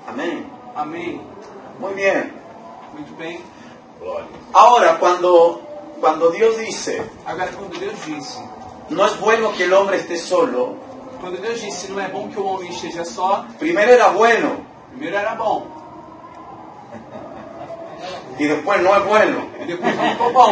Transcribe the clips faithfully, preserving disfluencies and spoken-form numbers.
Amén. Amém. Muy bien. Muito bem. Ahora, cuando, cuando Dios dice, Agora, quando Deus disse, no es bueno que el hombre esté solo, quando Deus disse, não é bom que o homem esteja só, primero era bueno primeiro era bom, y después no es bueno. e depois não ficou bom.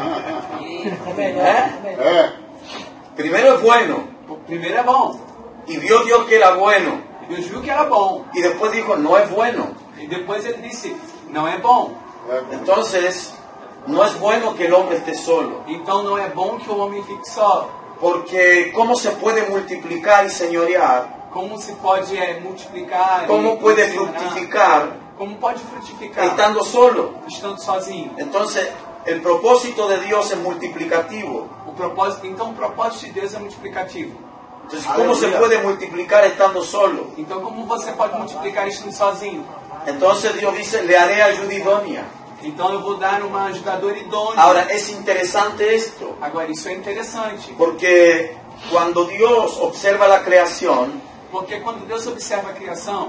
¿Eh? Primero es bueno O primeiro é bom, y vio Dios que era bueno e Deus viu que era bom, y después dijo, no es bueno. e depois ele disse, não é bom. Entonces, no es bueno que el hombre esté solo. Então não é bom que o homem fique só. Porque ¿cómo se puede multiplicar y señorear? Como se pode é, multiplicar, ¿Cómo e puede governar? fructificar Como pode frutificar estando solo? estando sozinho? Entonces, el propósito de Dios es multiplicativo. O propósito, então o propósito de Deus é multiplicativo. Entonces, ¿cómo se puede multiplicar estando solo? Então como você pode multiplicar estando sozinho? Entonces Dios dice, le haré ayuda idónea. Então eu vou dar uma ajudadora idônea. Ahora, es interesante esto, Agora isso é interessante, porque cuando Dios observa la creación, porque quando Deus observa a criação,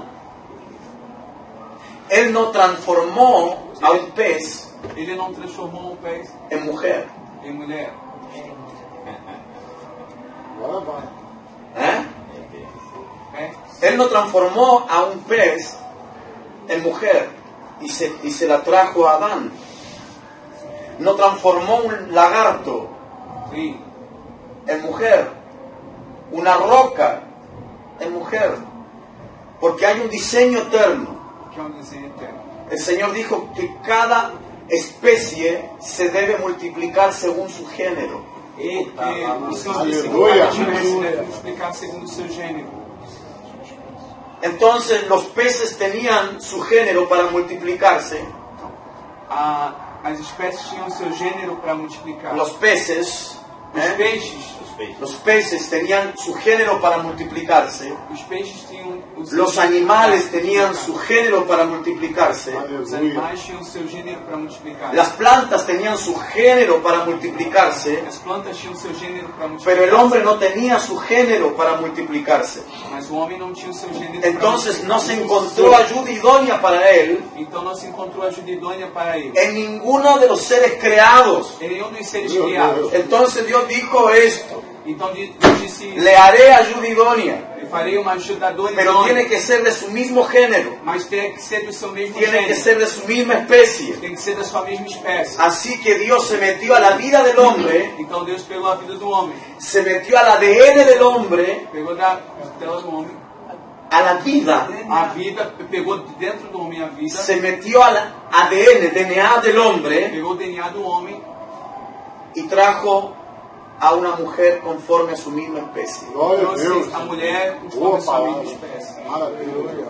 Él no transformó a un pez Ele não transformou um pez en mujer. em mulher. ¿Eh? É? Él no transformó a un pez en mujer y se, y se la trajo a Adán. No transformó un lagarto Sim. en mujer, una roca en mujer, porque hay un diseño eterno. Que é um desenho eterno. El Señor dijo que cada especie se debe multiplicar según su género. E que o Senhor disse que Aleluia. cada espécie deve multiplicar segundo o seu gênero. Entonces los peces tenían su género para multiplicarse. A, as espécies tinham o seu gênero para multiplicar. Los peces, Os ¿eh? peixes, los peces tenían su género para multiplicarse. os peixes tinham o seu Los gênero animales para tenían multiplicar. su género para multiplicarse. Os animais tinham o seu gênero para multiplicar. Las plantas tenían su género para multiplicarse. As plantas tinham o seu gênero para multiplicar. Pero el hombre no tenía su género para multiplicarse. Mas o homem não tinha o seu gênero Entonces para no se multiplicar. encontró ayuda idónea para él Então não se encontrou ajuda idônea para ele. en ninguno de los seres creados. Em nenhum dos seres criados. Entonces Dios dijo esto, Então Deus disse isso. le haré ayuda idónea, Eu farei uma ajudadora pero tiene idônea. que ser de su mismo género, Mas tem que ser do seu mesmo tiene que gênero. ser de su misma especie. Tem que ser da sua mesma espécie. Así que Dios se metió a la vida del hombre, Então Deus pegou a vida do homem. se metió al A D N del hombre, Pegou da dela do homem. a la vida, A vida, pegou dentro do homem a vida. se metió al A D N, D N A del hombre, Pegou o D N A do homem y trajo a una mujer conforme a su misma especie. Glória a Deus. trouxe a mulher conforme Boa a sua mesma palavra. espécie. Maravilha.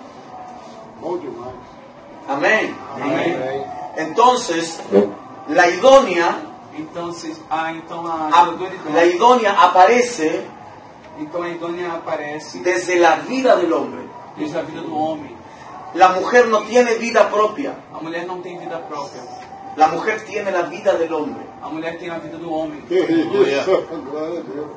Bom demais. Amén. Amém. Entonces, la idónea, Então, se, ah, então a a- ajudadora la idônea. idónea aparece Então a idônea aparece desde la vida del hombre. desde a vida do homem. La mujer no tiene vida propia, A mulher não tem vida própria. la mujer tiene la vida del hombre. A mulher tem a vida do homem. Que isso. Glória a Deus.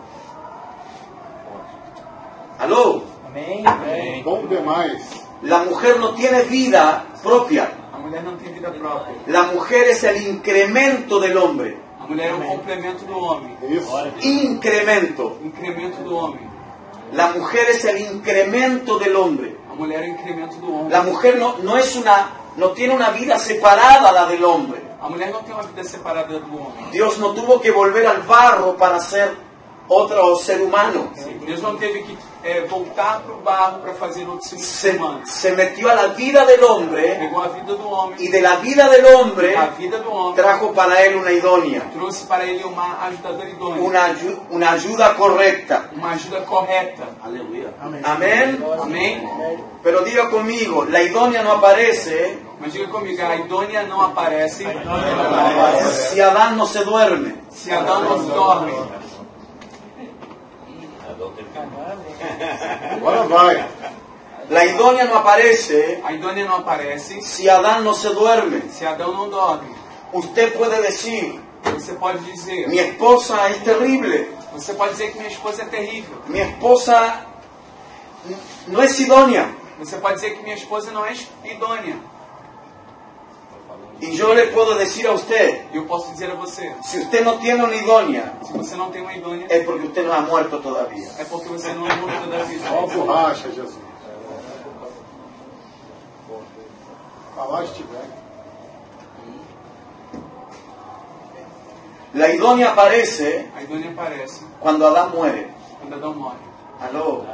¿Aló? Amém. Bom demais. La mujer no tiene vida propia. A mulher não tem vida própria. La mujer es el incremento del hombre. A mulher é um complemento do homem. Isso. Incremento. Incremento do homem. La mujer es el incremento del hombre. A mulher é o incremento do homem. La mujer no, no es una, no tiene una vida separada a la del hombre. A mulher não tem uma vida separada do homem. Dios no tuvo que volver al barro para ser otro ser humano. Deus não teve que é, voltar para o barro para fazer outro ser Se, humano. se metió a la vida del hombre Pegou a vida do homem. y de la vida del hombre A vida do homem. trajo para él una idónea, Trouxe para ele uma ajudadora idônea. una, ayu- una ayuda correcta. Uma ajuda correta. Amén. Amém? Pero diga conmigo, la idónea no aparece Mas diga comigo, a idônea não aparece si Adán no se duerme. se Adão não dorme. Agora vai. La idónea no aparece A idônea não aparece si Adán no se duerme. se Adão não dorme. Usted puede decir, Você pode dizer, mi esposa es terrible, você pode dizer que minha esposa é terrível. mi esposa no es idónea. Você pode dizer que minha esposa não é idônea. Y yo le puedo decir a usted, E eu posso dizer a você, si usted no tiene una idónea, se você não tem uma idônea, es porque usted no ha muerto todavía. é porque você não é morto da vida. Ó a borracha, Jesus. Falar estiver. La idónea aparece A idônea aparece cuando Adán muere. quando Adão morre. Aló.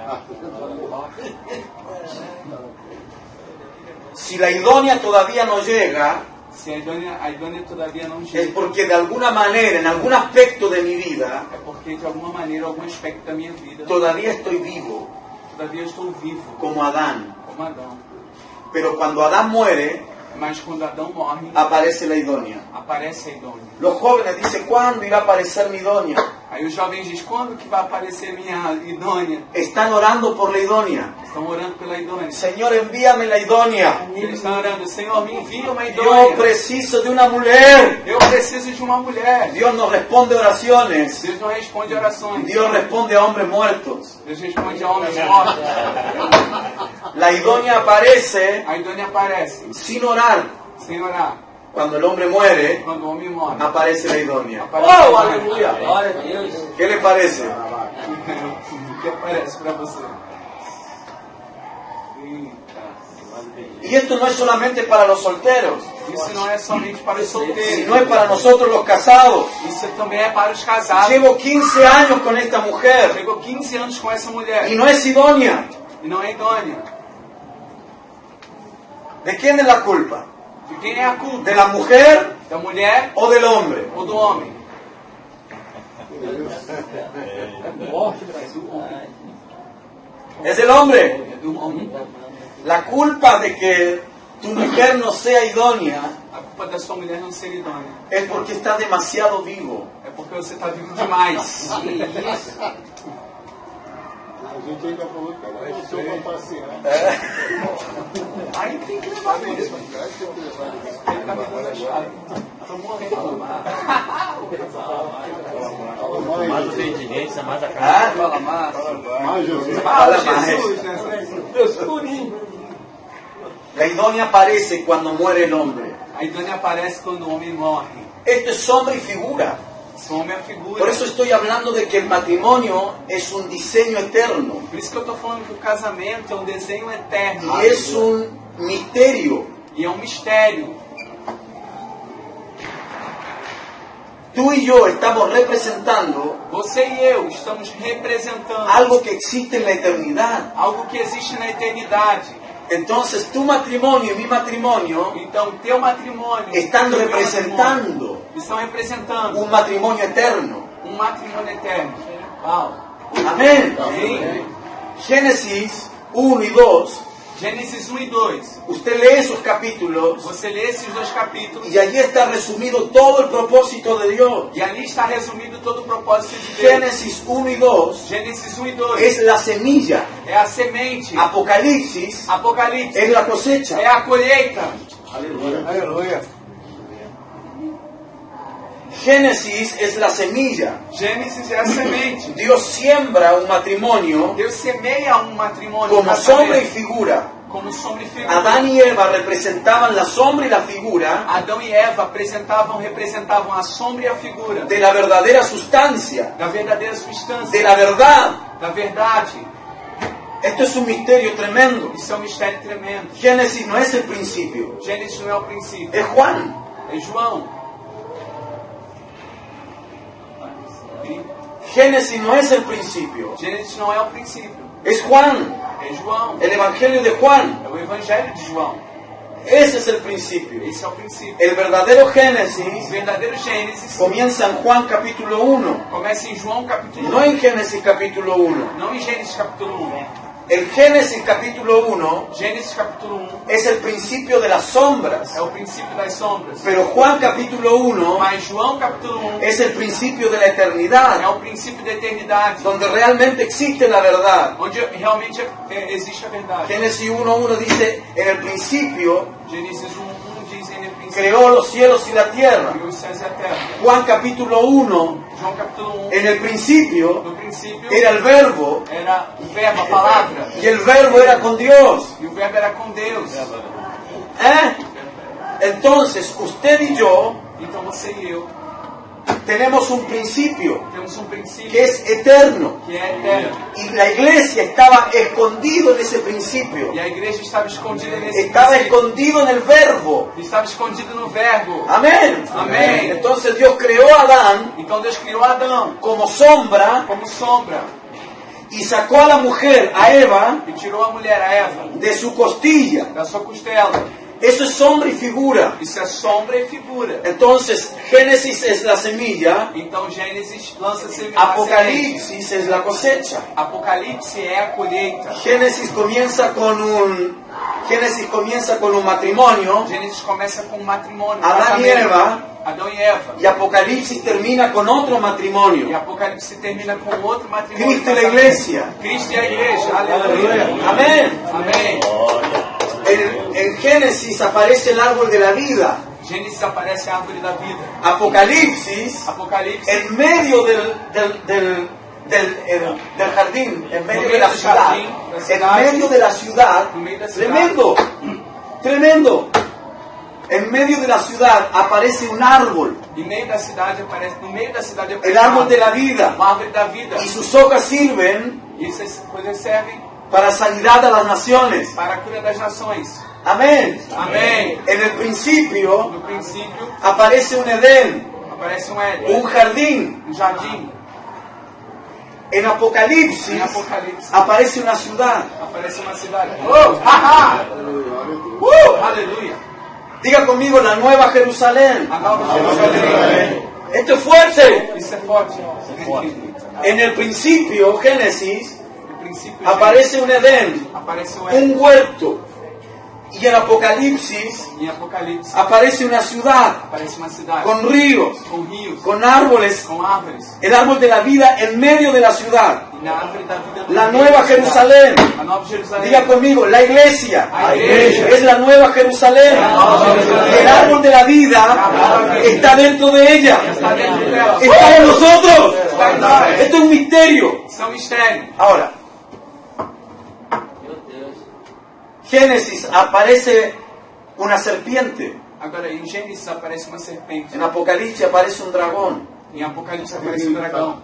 Si la idónea todavía no llega, Se a idônea, a idônea todavia não es chega, porque de alguna manera, en algún aspecto de mi vida, é porque de alguma maneira, algum aspecto da minha vida, todavía estoy vivo, todavia eu estou vivo, como Adán. como Adão. Pero cuando Adán muere, Mas quando Adão morre, aparece la idónea. aparece a idônea. Los jóvenes dicen, ¿cuándo irá a aparecer mi idónea? Aí os jovens dizem, quando que vai aparecer minha idônea? Están orando por la idónea. Estão orando pela idônea. Señor, envíame la idónea. Eles estão orando, Senhor, me envia uma Yo idônea. preciso de una mujer. Eu preciso de uma mulher. Dios nos responde oraciones. Deus não responde orações. Dios responde a hombres muertos. Deus responde a homens mortos. La idónea aparece A idônea aparece sin orar. sem orar. Cuando el hombre muere, Quando o homem morre, aparece la idónea. aparece ¡Oh, a aleluya! Glória a Deus. ¿Qué le parece? O que aparece para você? Eita. Y esto no es solamente para los solteros, Isso não é somente para os sino solteiros. es para nosotros los casados. Isso também é para os casados. Llevo quince años con esta mujer Chegou quinze anos com essa mulher y no es idónea. e não é idônea. ¿De quién es la culpa? De quem é a culpa? ¿De la mujer Da mulher o del hombre? ou do homem? Morte, Brasil. Ai, Es del hombre. É do homem. La culpa de que tu mujer no sea idónea A culpa da sua mulher não ser idônea. es porque está demasiado vivo. É porque você está vivo demais. que isso? A gente ainda falou que ela nasceu pra passear. Aí tem que levar mesmo. Ele tá me dando a chave. Tô morrendo. Mais o inteligência, mais a Ah, cara. Fala, Márcio. Mas Jesus. Fala, Fala, Jesus, né? Deus purinho. La idónea aparece cuando muere el hombre. A idônea aparece quando o homem morre. Esto es sombra y figura. Esse homem é a figura. Por eso estoy hablando de que el matrimonio es un diseño eterno Por isso que eu estou falando que o casamento é um desenho eterno. y es un misterio. E é um mistério. Tú y yo estamos representando Você e eu estamos representando algo que existe en la eternidad. algo que existe na eternidade. Entonces tu matrimonio y mi matrimonio Então, teu matrimônio están e o meu representando matrimônio estão representando un matrimonio eterno. um matrimônio eterno. Uau. Amén. Amém. Génesis uno y dos. Gênesis um e dois. Usted lee esos capítulos Você lê esses dois capítulos y allí está resumido todo el propósito de Dios. e ali está resumido todo o propósito de Deus. Génesis uno y dos Gênesis um e dois es la semilla. é a semente. Apocalipsis Apocalipse es la cosecha. é a colheita. Aleluya. Génesis es la semilla. Gênesis é a semente. Dios siembra un matrimonio Deus semeia um matrimônio como um sombra y casamento, figura. como sombra e figura. Adán y Eva representaban la sombra y la figura Adão e Eva apresentavam, representavam a sombra e a figura de la verdadera sustancia, da verdadeira substância, de la verdad. da verdade. Esto es un misterio tremendo. Isso é um mistério tremendo. Génesis no es el principio, Gênesis não é o princípio, es Juan. é João. Génesis no es el principio, Gênesis não é o princípio, es Juan, é João. el Evangelio de Juan. É o Evangelho de João. Ese es el principio. Esse é o princípio. El verdadero O Génesis verdadeiro Gênesis comienza en Juan capítulo uno, começa em João capítulo no um, en Génesis capítulo uno. não em Gênesis capítulo um. El Génesis capítulo uno Gênesis capítulo um es el principio de las sombras, é o princípio das sombras. pero Juan capítulo uno Mas João capítulo um es el principio de la é eternidad, o princípio da eternidade, donde realmente existe la verdad. onde realmente é, existe a verdade. Génesis uno uno dice, en el principio Gênesis um, um diz em princípio creó los cielos y la tierra. criou os céus e a terra. Juan capítulo uno, João capítulo um, en el principio no princípio era el verbo era o verbo, a palavra, y el verbo era con Dios. e o verbo era com Deus. ¿Eh? Entonces usted y yo Então você e eu tenemos un principio temos um princípio que es eterno que é eterno. y la iglesia estaba escondido en ese principio. E a igreja estava escondida nesse Estaba princípio. escondido en el verbo. Estava escondido no verbo. Amén. Amén. Entonces Dios creó a Adán Então Deus criou Adão como sombra como sombra y sacó a la mujer, a Eva, e tirou a mulher, a Eva, de su costilla. da sua costela. Eso es sombra y figura. Isso é sombra e figura. Entonces Génesis es la semilla, Então Gênesis lança semente. Apocalipsis es la cosecha. Apocalipse é a colheita. Génesis comienza con un Génesis comienza con un matrimonio Gênesis começa com um matrimônio. Adão e casamento. Eva. Adão e Eva. y Apocalipsis termina con otro E matrimonio. Apocalipse termina com outro matrimônio. Cristo y la casamento. iglesia. Cristo e a igreja. Aleluia. Amén. Amém. En, en Génesis aparece el árbol de la vida. Gênesis aparece a árvore da vida. Apocalipsis, Apocalipse en medio del, del, del, del, el- del jardín, en medio No de la medio del ciudad, jardín, la en ciudad, medio de la ciudad, en medio de la ciudad. tremendo, tremendo. En medio de la ciudad aparece un árbol, Em meio da cidade aparece, no meio da cidade aparece el árbol de la vida, uma árvore da vida. y sus hojas sirven E essas coisas servem para sanidad a las naciones. para a cura das nações. Amén. Amém. En el principio No princípio aparece un Edén, aparece um Éden, un jardín. um jardim. En Apocalipsis Em Apocalipse aparece una ciudad. aparece uma cidade. Oh, haha! Uh, aleluia! Diga conmigo la nueva Jerusalén. A nova Jerusalém. Esto es fuerte. Isso é forte. En el principio, Génesis, No princípio aparece un Edén, aparece um Éden. un huerto. Y en Apocalipsis Em Apocalipse aparece una ciudad aparece uma cidade con ríos, com rios, con árboles, com árvores. el árbol de la vida en medio de la ciudad. E na árvore da vida no La meio nueva da cidade. Jerusalén. A nova Jerusalém. Diga conmigo, la iglesia La iglesia. es la nueva Jerusalén. La nueva Jerusalén. El árbol de la vida está dentro de ella. Está dentro dela. Está en nosotros. Está em nós. Esto es un misterio. Isso é um mistério. Ahora, Meu Deus. Génesis aparece una serpiente. Agora, em Gênesis aparece uma serpente. En Apocalipsis aparece un dragón. Em Apocalipse aparece um dragão.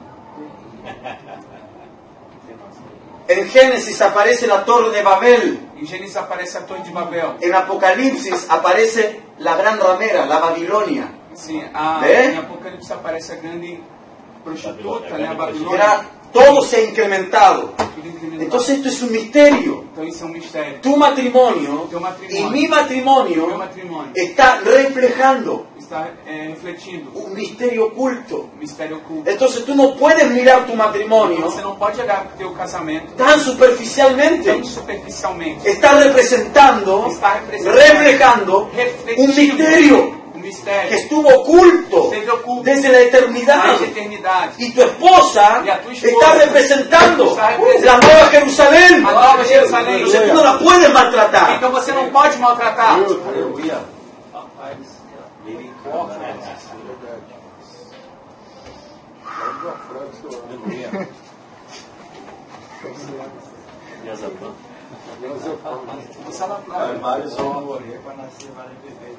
En Génesis aparece la torre de Babel. Em Gênesis aparece a Torre de Babel. En Apocalipsis aparece la gran ramera, la Babilonia. Sim, a, Né? em Apocalipse aparece a grande prostituta, né? A Babilônia. Era, todo se ha incrementado. Tudo incrementado. Entonces esto es un misterio. Então isso é um mistério. Tu matrimonio Tu matrimonio. y mi matrimonio Meu matrimônio está reflejando está é, refletindo un misterio oculto. um mistério oculto. Entonces tú no puedes mirar tu matrimonio Você não pode olhar para o teu casamento tan superficialmente. tão superficialmente. Está representando, Está representando, reflejando refletindo un misterio um mistério que estuvo oculto Esteve oculto desde la eternidad. desde a eternidade. Y tu esposa Y a tu esposa está representando está representando la nueva Jerusalén. A nova Jerusalém. Entonces tú no la puedes maltratar. Então você não pode maltratar. Aleluia. Papai do céu. Aleluia. Deus é bom. Vários vão morrer para nascer vários bebês.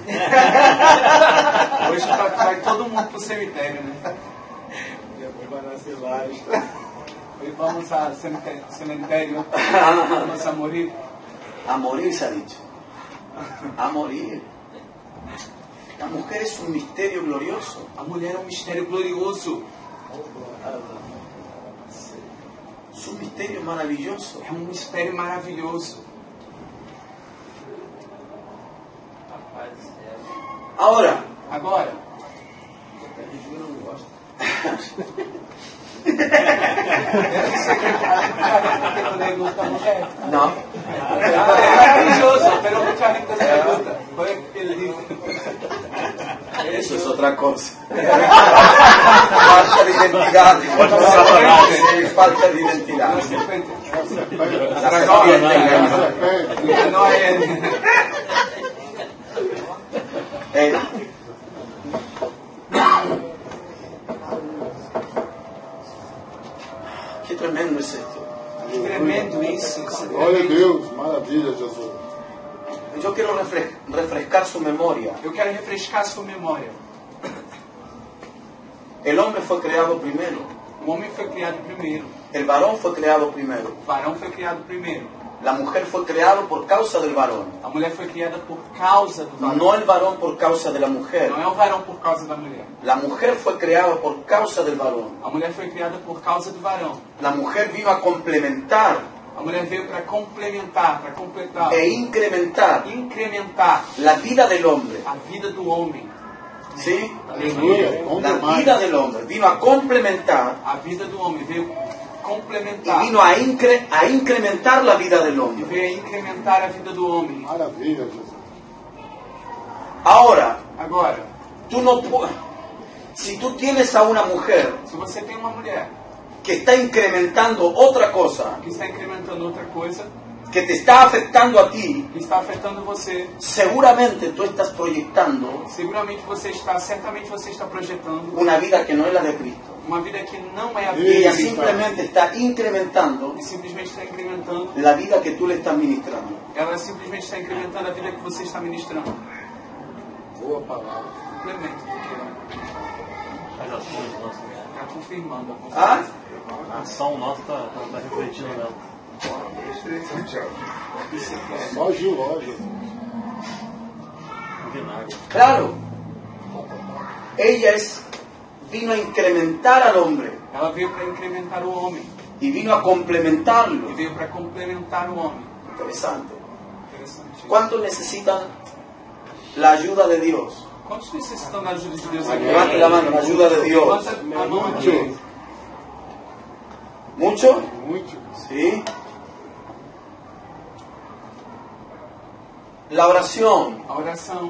Hoje vai, vai todo mundo pro cemitério, né? Depois vai nascer vários. Hoje vamos ao cemitério, cemitério. Vamos a morir. A morir se ha dicho. A morir. La mujer es un misterio glorioso. A mulher é um mistério glorioso. Es un misterio maravilloso. É um mistério maravilhoso. Papai do céu. Ahora, Agora, no. é maravilhoso, pero mucha gente se pregunta. Foi o que ele disse. Eso es otra cosa. Falta de identidad. Sí, falta de identidad. Não é serpente. La serpiente engañó. Não é ele. Eh, qué tremendo es esto. Que tremendo isso. Isso é Glória a tremendo. Deus, maravilha, Jesus. Yo quiero refre- refrescar su memoria. Eu quero refrescar sua memória. El hombre fue creado primero. O homem foi criado primeiro. El varón fue creado primero. O varão foi criado primeiro. La mujer fue creada por causa del varón. A mulher foi criada por causa do varão. No el varón por causa de la mujer. Não é o varão por causa da mulher. La mujer fue creada por causa del varón. A mulher foi criada por causa do varão. La mujer vino a complementar A mulher veio para complementar, para completar, e incrementar incrementar la vida del hombre. a vida do homem. ¿Sí? Aleluia. Bom La demais. vida del hombre vino a complementar A vida do homem veio y complementar. vino a, incre- a incrementar la vida del E hombre. veio a incrementar a vida do homem. Maravilha, Jesus. Ahora, Agora, tú no puedes... Si tú tienes a una mujer se você tem uma mulher que está incrementando otra cosa, que está incrementando outra coisa, que te está afectando a ti, que está afetando você, seguramente tú estás proyectando seguramente você está, certamente você está projetando una vida que no es la de Cristo. uma vida que não é a Y vida ella de Cristo. simplemente está incrementando E simplesmente está incrementando, la vida que tú le estás ministrando. ela simplesmente está incrementando a vida que você está ministrando. Boa palavra. Complemento, As ações nossas. está confirmando a ¿Ah? consciência. A ação nossa está tá refletindo nela. Isso que é. Só Giló, Jesus. O vinagre. Claro, ella es, vino a incrementar al hombre Ela veio para incrementar o homem y vino a e complementarlo. veio para complementar o homem. Interesante. Interessante. ¿Cuántos necesitan la ayuda de Dios? Quantos necessitam da ajuda de Deus aqui? Levante la mano, la ayuda de Dios. Levanta a mão aqui. ¿Mucho? Muito. ¿Sí? La oración A oração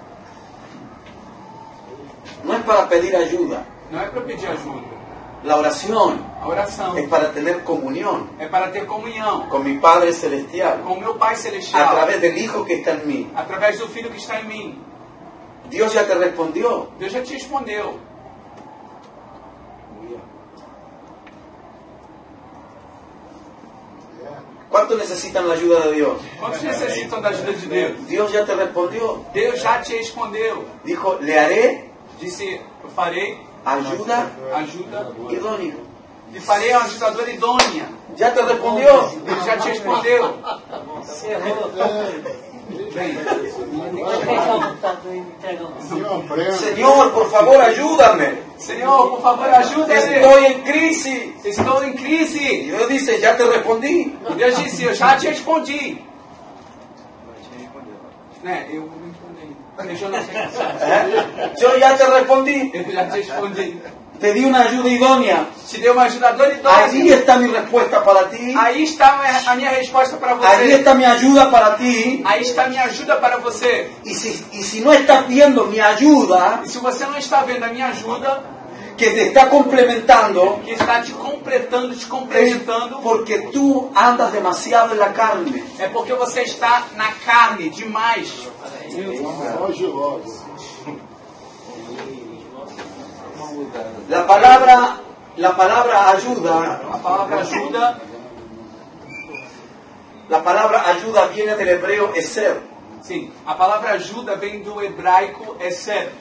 no es para pedir ayuda. não é para pedir ajuda. La oración A oração es para tener comunión é para ter comunhão con mi Padre Celestial com o meu Pai a Celestial través del Hijo que está en mí. através do Filho que está em mim. Dios ya te respondió. Deus já te respondeu. ¿Cuántos necesitan la ayuda de Dios? Quantos necessitam da ajuda de Deus? Dios ya te respondió. Deus já te respondeu. Dijo, le haré Disse, eu farei ayuda ajuda idónea. e farei uma ajudadora idônea. Ya te respondió. Ele já te respondeu. Bem, Sim, uma prenda. Señor, por favor, ayúdame. Senhor, por favor, ajuda-me. Estoy en crisis. Estou em Y crise. Dios dice, ya te respondí. E Deus disse, eu já te respondi. Né, eu não respondi. Deixa eu não sei. ¿Eh? Yo ya te respondí. Eu já te respondi. Te di una ayuda idónea. Te deu uma ajudadora Allí idônea. está mi respuesta para ti. Aí está a minha resposta para Allí você. está mi ayuda para ti. Aí está a minha ajuda para você. Y si, y si no estás viendo mi ayuda, E se você não está vendo a minha ajuda, que te está complementando, que está te completando, te es complementando, porque tú andas demasiado en la carne. é porque você está na carne demais. Só Giló, Jesus. La palabra, la palabra ayuda, A palavra ajuda, la palabra ayuda viene del hebreo eser. sim, a palavra ajuda vem do hebraico eser.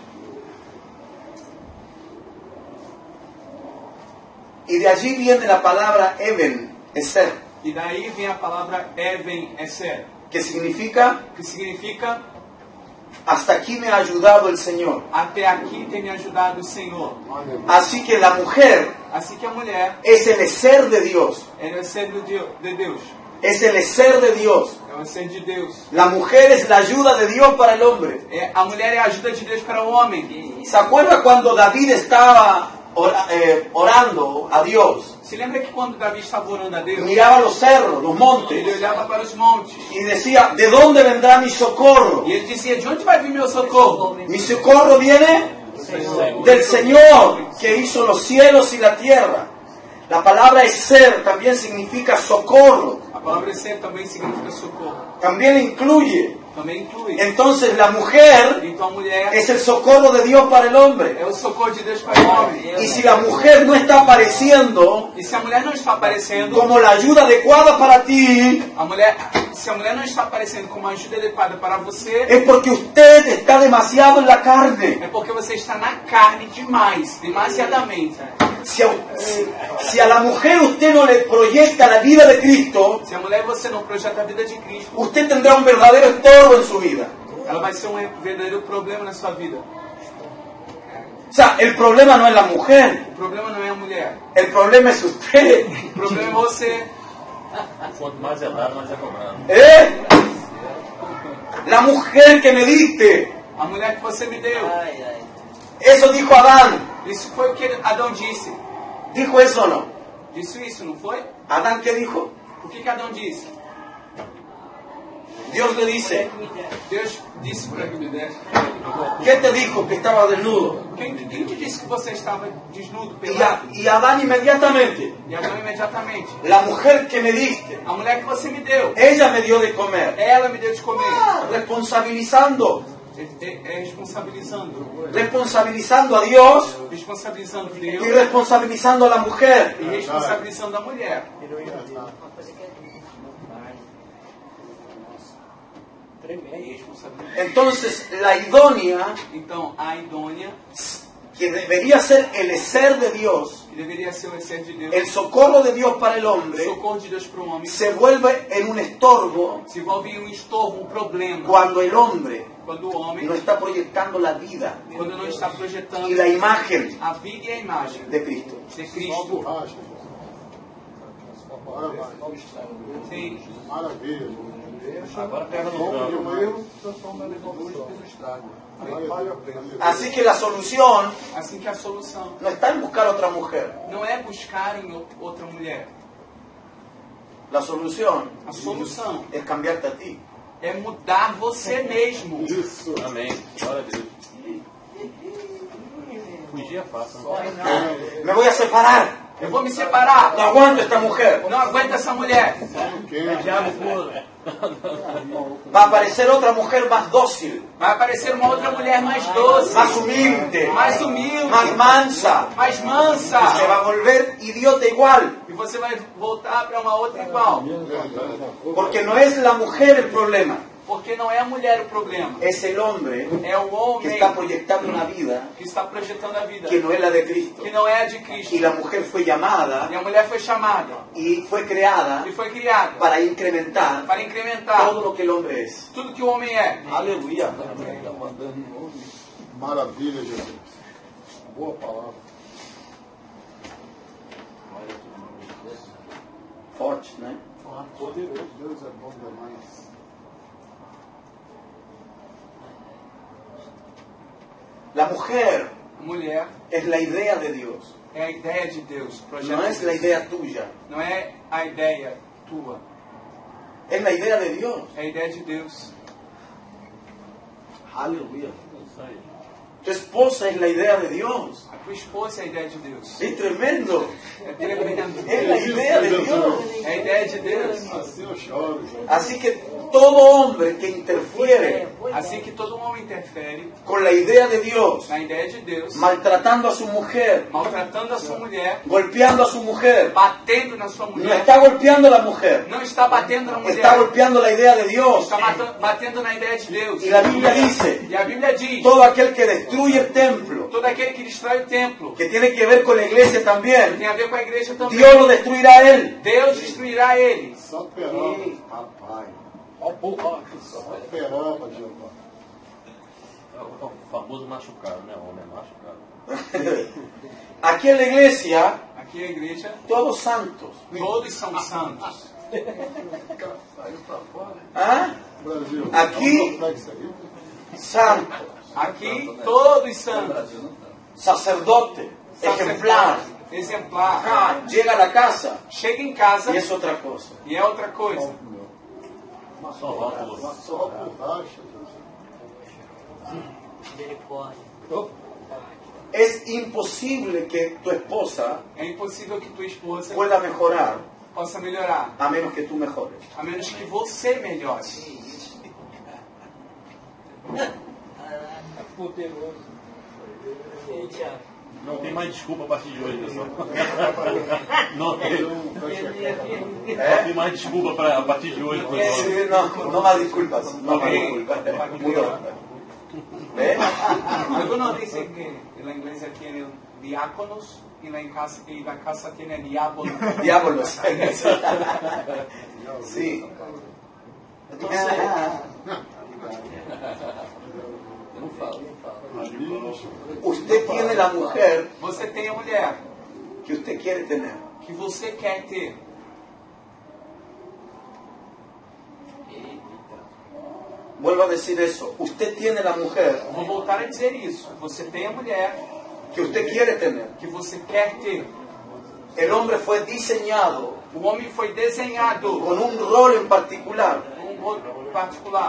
Y de allí viene la palabra even, eser, E daí vem a palavra even eser, que significa que significa hasta aquí me ha ayudado el Señor. até aqui tem me ajudado o Senhor. Así que la mujer Assim que a mulher es el eser de Dios, é o ser de Deus, de Deus, es el eser de Dios. é o ser de Deus. La mujer es la ayuda de Dios para el hombre. É, a mulher é a ajuda de Deus para o homem. ¿Se acuerda cuando David estaba ora- eh, orando a Dios? Se lembra que quando Davi estava orando a Deus, Miraba los cerros, los ele montes, olhava para os montes y decía, ¿de dónde vendrá mi socorro? e ele dizia, de onde vai vir meu socorro? Mi socorro viene del Señor que hizo los cielos y la tierra. La palabra ser también significa socorro. A palavra ser também significa socorro. También incluye também inclui. Entonces la mujer Então a mulher es el socorro de Dios para el hombre. é o socorro de Deus para o homem. Y si la mujer no está apareciendo E se a mulher não está aparecendo, como la ayuda adecuada para ti, a mulher, se a mulher não está aparecendo como uma ajuda adequada para você, es porque usted está demasiado en la carne. é porque você está na carne demais, demasiadamente. Si a, si- si a la mujer usted no le proyecta la vida de Cristo, Se a mulher você não projeta a vida de Cristo, usted tendrá un verdadero estorbo en su vida. ela vai ser um verdadeiro problema na sua vida. O sea, el problema no es la mujer, O problema não é a mulher, el problema es usted. o problema é você. Quanto mais é dado, mais é cobrado. ¿Eh? La mujer que me diste, A mulher que você me deu. eso dijo Adán. Isso foi o que Adão disse. ¿Dijo eso o no? Disse isso, não foi? ¿Adán qué dijo? O que, que Adão disse? Dios le dice, Deus disse para ele. ¿qué te dijo que estaba desnudo? Quem, quem te disse que você estava desnudo, Y, a- pelado? y Adán inmediatamente, E Adão imediatamente. la mujer que me diste, A mulher que você me deu, ella me dio de comer. ela me deu de comer. Ah, responsabilizando, É, é- é responsabilizando. responsabilizando a Dios Responsabilizando y Deus responsabilizando a la mujer. e responsabilizando a mulher. E responsabilizando. Entonces, la idónea, Então, a idônea, que debería ser el ser de Dios, que deveria ser o exército de Deus, el socorro de Dios para el o hombre, socorro de Deus para o homem, se vuelve en un estorbo se envolve em um estorvo, um problema. cuando el hombre Quando o homem, no está proyectando la vida quando não está projetando y la imagen a vida e a imagem de Cristo. de Só Cristo. borracha. Parabéns. Sim. Maravilha. Agora pega no Bom, campo. eu erro transforma em estrago. Vale a pena. Así que la solución Assim que a solução no está en buscar otra mujer. não é buscar em o- outra mulher. La solución A solução es cambiarte a ti. é mudar você mesmo. Isso. Amém. Glória a Deus. Fugir é fácil. Não? Me voy a separar. Eu vou me separar. No aguanto esta mujer. Não aguento essa mulher. Quem? Diabo puro. Va a aparecer otra mujer más dócil, Vai aparecer uma outra mulher mais doce, más humilde, mais humilde, más mansa. mais Se mansa. va a volver idiota igual. E você vai voltar para uma outra igual. Porque no es la mujer el problema. Porque não é a mulher o problema. Es el hombre É o que homem está proyectando una vida que está projetando a vida. que no es la de Cristo. Que não é a de Cristo. Y la mujer fue llamada E a mulher foi chamada y fue creada e foi criada para incrementar para incrementar todo lo que el hombre es. tudo que o homem é. Aleluya. Maravilha, Jesus. Boa palavra. Forte, ¿no? Poderoso. Deus é bom demais. La mujer A mulher es la idea de Dios, é a ideia de Deus. Projeto no de es la Deus. idea tuya, Não é a ideia tua. es la idea de Dios. É a ideia de Deus. Aleluya. Isso aí. Tu esposa es la idea de Dios. A tua esposa é a ideia de Deus. Es tremendo. É tremendo. Es la idea de Dios. É a ideia de Deus. Assim eu choro. Así que todo hombre que interfiere Assim que todo homem interfere con la idea de Dios, na ideia de Deus, maltratando a su mujer, maltratando a sua mulher, golpeando a su mujer, batendo na sua no mulher, está golpeando a la mujer, não está batendo na mulher, está golpeando la idea de Dios. está mata- batendo na ideia de Deus. Y la Biblia dice, E a Bíblia diz, todo aquel que destruye el templo, todo aquele que destrói o templo, que tiene que ver con la iglesia también, tem a ver com a igreja também. Dios lo destruirá a él. Deus destruirá ele. Só peroba. Rapaz. Só peroba, Jeová. É o- é o famoso machucado, né? O homem é machucado. Aquí en la iglesia, Aqui é a igreja, todos santos. todos são santos. Saiu pra fora. ¿Ah? Brasil. Aqui- É um complexo aí. Santos. Aqui, todos santos. Sacerdote. Ejemplar. Exemplar. Ah, llega a la casa Chega em casa y es otra cosa. e é outra coisa. Só rótulo. Só borracha, Jesus. Es imposible que tu esposa É impossível que tua esposa pueda mejorar possa melhorar, a menos que tú mejores. a menos que você melhore. Poderoso. Não tem mais desculpa a partir de hoje, pessoal. Não tem, não tem mais desculpa pra, a partir de hoje. pessoal. Sí, no, no más disculpas. No más disculpas. Mudó. ¿Eh? Algunos dicen que en la iglesia tienen diáconos y en la casa, y la casa tiene diábolos. Diablos. Sí. Entonces, Eu não falo, não falo. usted tiene la mujer Você tem a mulher que usted quiere tener. que você quer ter. Vuelvo a decir eso. Usted tiene la mujer Vou voltar a dizer isso. Você tem a mulher que usted quiere tener. que você quer ter. El hombre fue diseñado O homem foi desenhado con un rol en particular. um rol particular.